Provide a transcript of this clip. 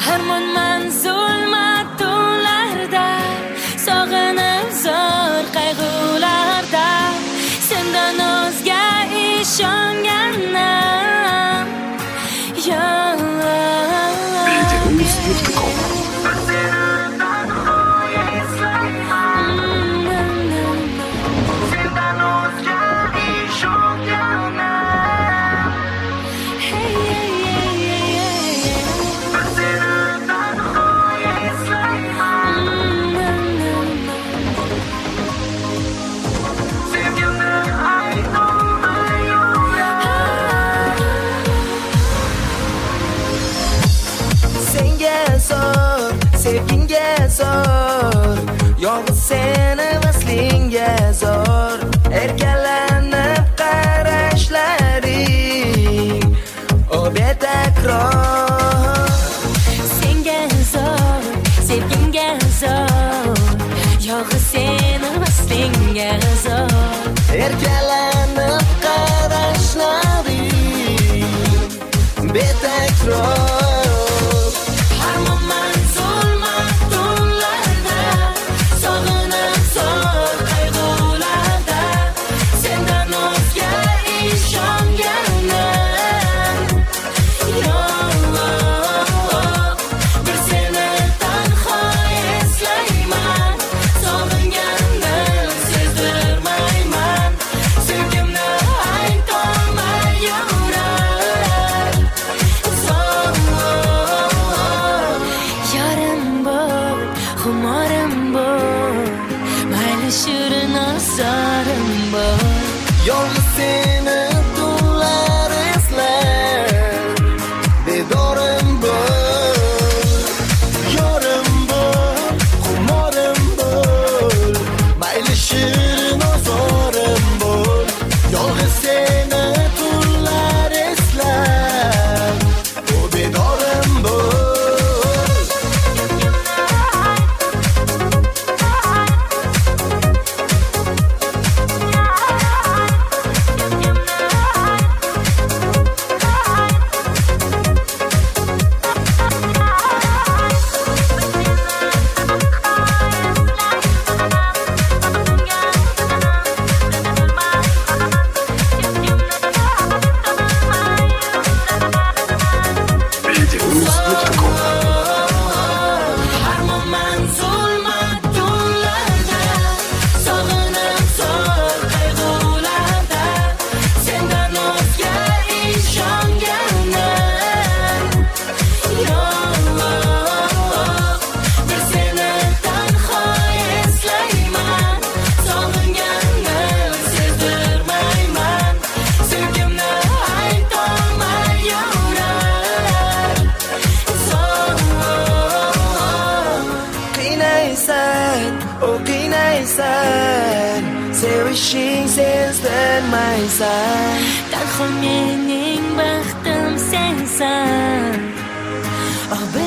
Harmonman zulmat-tunlarda, sog'inib zo'r qayg'ularda, sendan o'zga ishonganim yo'q. Sevginga zor, yolg'iz seni vaslinga zor, erkalanib qarashlaring o betakror. Senga zor, sevginga zor, yolg'iz seni vaslinga zor, erkalanib qarashlaring betakror. Yolg'iz seni tunlar eslar, bedorim bo'l, yorim bo'l, xumorim bo'l, mayli shirin ozorim bo'l. Yolg'iz seni tunlar eslar, o bedorim bo'l. Sevishing sezdirmaysan, tanho mening baxtim sensan. Oh